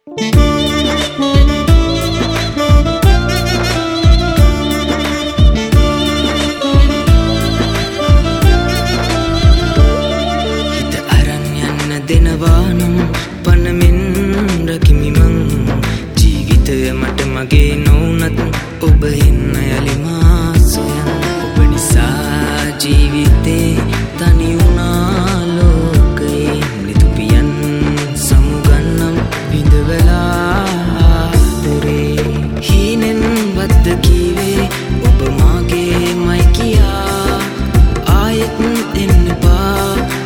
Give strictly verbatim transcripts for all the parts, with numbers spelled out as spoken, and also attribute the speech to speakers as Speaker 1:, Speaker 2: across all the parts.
Speaker 1: දෙනවානම් පනමෙන් රකිමි මං ජීවිතය මට මගේ නොවුනත් ඔබ එන්න යලිමා සොයන් ඔබ නිසා ජීවිතේ තනි වුණා ලෝකයේ නිතුපියන් සමුගන්නම් විඳවලා ආදරේ හීනෙන් වද්ද කීවේ ඔබ මාගේ මයි කියා ආයෙත් එන්න එපා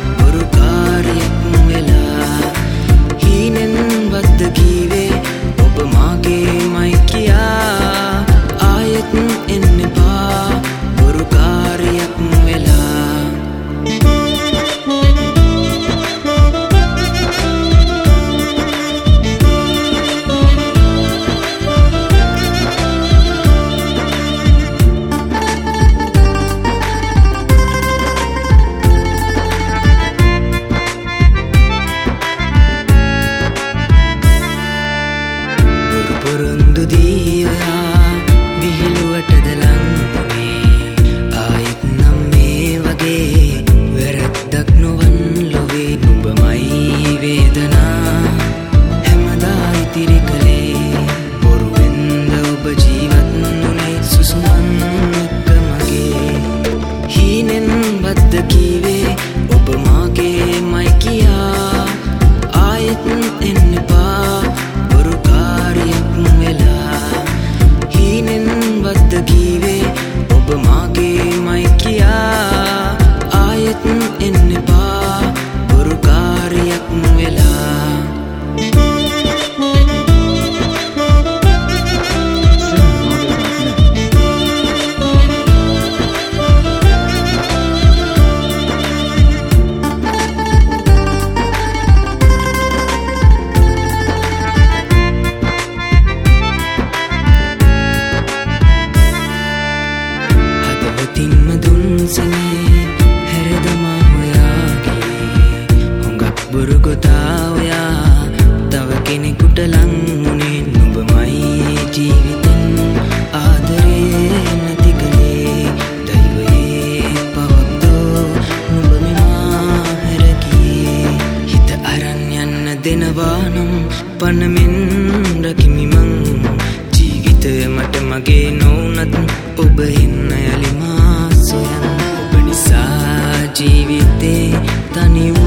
Speaker 1: පොරොන්දු දී ඔයා විහිළුවටද ලංවුනේ ආයෙත් නම් මේ වගේ වැරද්දක් නොවන් ලොවේ නුඹමයි වේදනා හැමදා ඉතිරි කළේ බොරුවෙන්ද ඔබ ජීවත් වුනේ සුසුමන් එක්ක මගේ හීනෙන් වද්ද කීවේ ඔබ මාගේ මයි කියා ආයෙත් එන්න එපා හීනෙන් වද්ද කීවේ ඔබ මාගේ මයි කියා ආයෙත් එන්න එපා බොරුකාරියක් වෙලා තින්ම දුන්සනේ හැරදමා හොයාගේ හොඟක් බොරු ගොතා ඔයා තව කෙනෙකුට ලංවුනේ නුඹමයි ජීවිතෙන් ආදරේ නැති කළේ දෛවයේ පවක්දෝ නුඹ මෙමා හැරගියේ හිත අරන් යන්න දෙනවානම් පනමෙන් රකිමි මං ජීවිතය මට මගේ නොවුනත් ඔබ එන්න යලිමා සොයන් ඔබ නිසා ජීවිතේ තනි